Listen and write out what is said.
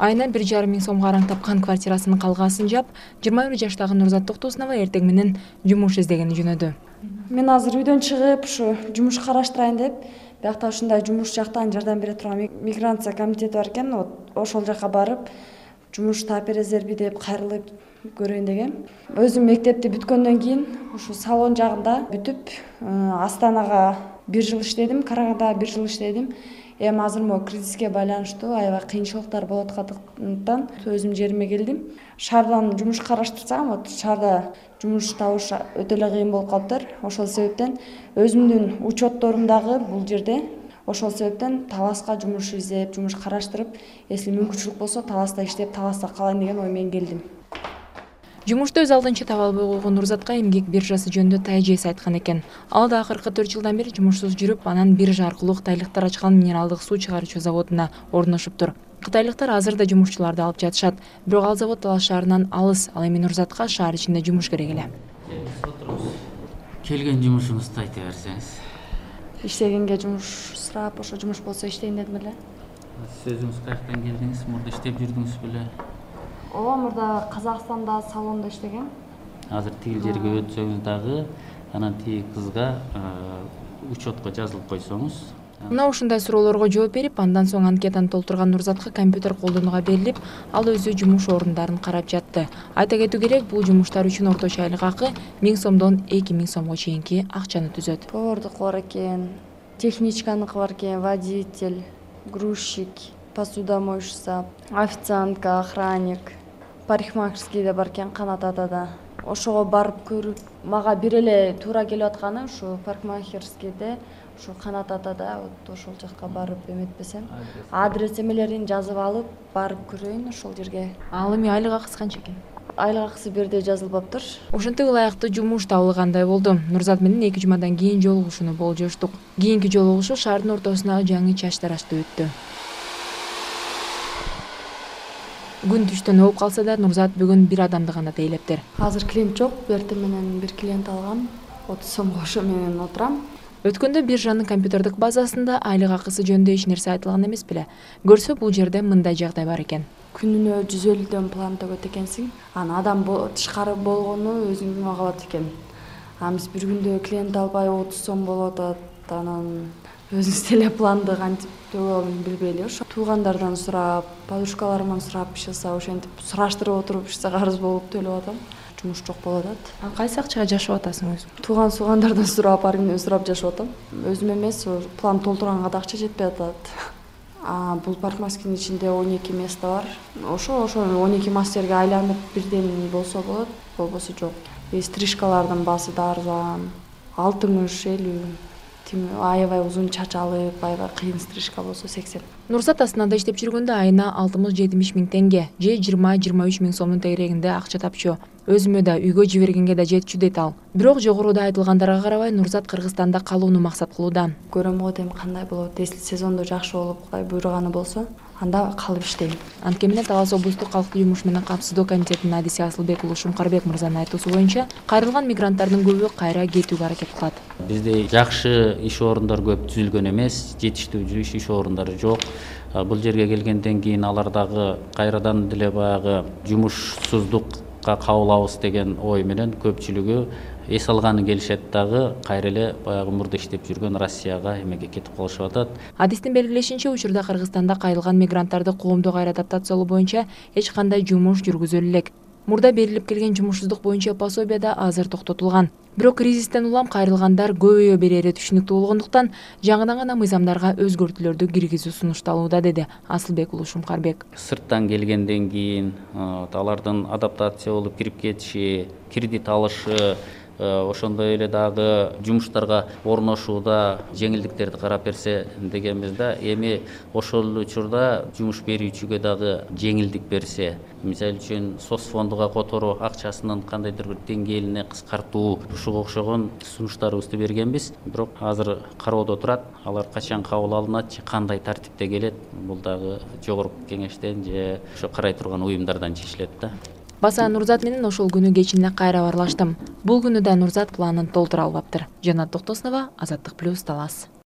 Айына 1,5 миң сомго араң тапкан квартирасынын калгаасын жап, 21 жаштагы Нурзат Токтосунова эртең менен жумуш издегени жөнөдү. Мен азыр үйдөн чыгып, ушу жумуш караштырайын деп, биякта ушундай жумуш жактан жардам бере турган миграция комитети бар экен, ошол жака барып, жумуш таап бересиздерби деп кайрылып көрөйүн дегем. Өзүм мектепти бүткөндөн кийин ушу салон жагында бүтүп, Астанага 1 жыл иштедим, Карагандага 1 жыл иштедим. Эми азыр могу кризиске байланыштуу аябай кыйынчылыктар болуп аткандыктан өзүм жериме келдим. Шаардан жумуш караштырсам, шаарда жумуш табыш өтө эле кыйын болуп калыптыр. Ошол себептен өзүмдүн учетторум дагы бул жерде. Ошол себептен Таласка жумуш издеп, жумуш караштырып, если мүмкүнчүлүк болсо Таласта иштеп, Таласта калайын деген ой менен келдим. Жумушту өз алдынча таба албай койгон Нурзатка эмгек биржасы жөнүндө тайжеси айткан экен. Ал да акыркы 4 жылдан бери жумушсуз жүрүп, анан биржа аркылуу кытайлыктар ачкан минералдык суу чыгаруучу заводуна орношуптур. Кытайлыктар азыр да жумушчуларды алып жатышат, бирок ал завод Талас шаарынан алыс. Ал эми Нурзатка шаар ичинде жумуш керек эле. Келген жумушуңузду айта берсеңиз. Иштегенге жумуш сурап, ошо жумуш болсо иштейин дедим эле. Сиз өзүңүз каяктан келдиңиз? Мурда иштеп жүрдүңүз беле? Ооба, мурда Казакстанда салонда иштегем. Азыр тигил жерге өтсөңүз дагы, анан тиги кызга учетко жазылып койсоңуз. Мына ушундай суроолорго жооп берип, андан соң анкетаны толтурган Нурзатка компьютер колдонууга берилип, ал өзү жумуш орундарын карап жатты. Айта кетүү керек, бул жумуштар үчүн орточо айлык акы 1000 сомдон 2000 сомго чейинки акчаны түзөт. Повардык бар экен, техничканыкы бар экен, водитель, грузчик, посудомоечница, официантка, охранник, парикмахерский да бар экен, Канат атада. Ошого барып көрүп, мага бир эле туура келип атканы ушу парикмахерскийде, ушу Канат атада, ошол жакка барып эметпесем, адрес эмелерин жазып алып, барып көрөйүн ошол жерге. Ал эми айлык акысы канча экен? Айлык акысы бирде жазылбаптыр. Ошентип ылайыктуу жумуш табылгандай болду. Нурзат менен 2 жумадан кийин жолугушууну болжоштук. Кийинки жолугушуу шаардын ортосундагы жаңы чач тарашта өттү. Күн түштөн ооп калса да, Нурзат бүгүн бир адамды гана тейлептир. Азыр клиент жок, берте менен бир клиент алгам. 30 сомго ошо менен отурам. Өткөндө биржанын компьютердик базасында айлык акысы жөнүндө эч нерсе айтылган эмес беле. Көрсө бул жерде мындай жагдай бар экен. Күнүнө 150дөн план төгөт экенсиң. Анан адам тышкары болгону өзүңө калат экен. Биз бир күндө клиент албай 30 сом болуп атат. Анан өзүңүз деле планды кантип төгөм билбей эле. Ошо туугандардан сурап, подружкаларымдан сурап ишса, ошентип сураштырып отуруп ишсе карыз болуп төлөп атам. Жумуш жок болуп атат. Кайсы акчага жашап атасың өзүң? Тууган-суугандардан сурап, ар кимден сурап жашап атам. Өзүм эмес, план толтурганга да акча жетпей атат. Бул парикмахерскийдин ичинде 12 место бар. Ошо 12 мастерге айланып бирден болсо болот, болбосо жок. Стрижкалардын баасы да арзан. 60-50. Аябай узун чач алып, аябай кыйын стрижка болсо 80. Нурзат Астанада иштеп жүргөндө айына 60-70 миң теңге, же 20-23 миң сомдун тегерегинде акча тапчу. Өзүмө да үйгө жибергенге да жетчү дейт ал. Бирок жогоруда айтылгандарга карабай, Нурзат Кыргызстанда калууну максат кылууда. Көрөм го эми кандай болот. Если сезондо жакшы болуп, Кудай буйруганы болсо, анда калып иштейм. Анткени Талас облустук калктык жумуш менен камсыздоо комитетинин адиси Асылбек уулу Шумкарбек мырзанын айтуусу боюнча, кайрылган мигранттардын көбү кайра кетүүгө аракет кылат. Бизде жакшы иш орундары көп түзүлгөн эмес, жетиштүү иш орундары жок. Бул жерге келгенден кийин алардагы кайрадан деле баягы жумушсуздукка кабылабыз деген ой менен көпчүлүгү эс алганы келишет дагы кайра эле баягы мурда иштеп жүргөн Россияга эмеге кетип калышып атат. Адистин белгилешинче, учурда Кыргызстанда кайрылган мигранттарды коомдук кайра адаптациялоо боюнча эч кандай жумуш жүргүзүлө элек. Мурда берилип келген жумушсуздук боюнча пособия да азыр токтотулган. Бирок кризистен улам кайрылгандар көбөйө берери түшүнүктүү болгондуктан жаңыдан гана мыйзамдарга өзгөртүүлөрдү киргизүү сунушталууда, деди Асылбек уулу Шумкарбек. Сырттан келгенден кийин алардын адаптация болуп кирип кетиши, кредит алышы, ошондой эле дагы жумуштарга орношууда жеңилдиктерди карап берсе дегенбиз да. Эми ошол учурда жумуш берүүчүгө дагы жеңилдик берсе, мисалы үчүн соцфондуга которуу акчасынын кандайдыр бир деңгээлине кыскартуу, ушуга окшогон сунуштарыбызды бергенбиз. Бирок азыр кароодо турат. Алар качан кабыл алынат же кандай тартипте келет, бул дагы жогорку кеңештен же ошо карай турган уюмдардан чечилет да. Баса Нурзат менен ошол күнү кечинде кайра барлаштым. Бул күнү да Нурзат планын толтура албаптыр. Жанат Токтосунова, Азаттык плюс, Талас.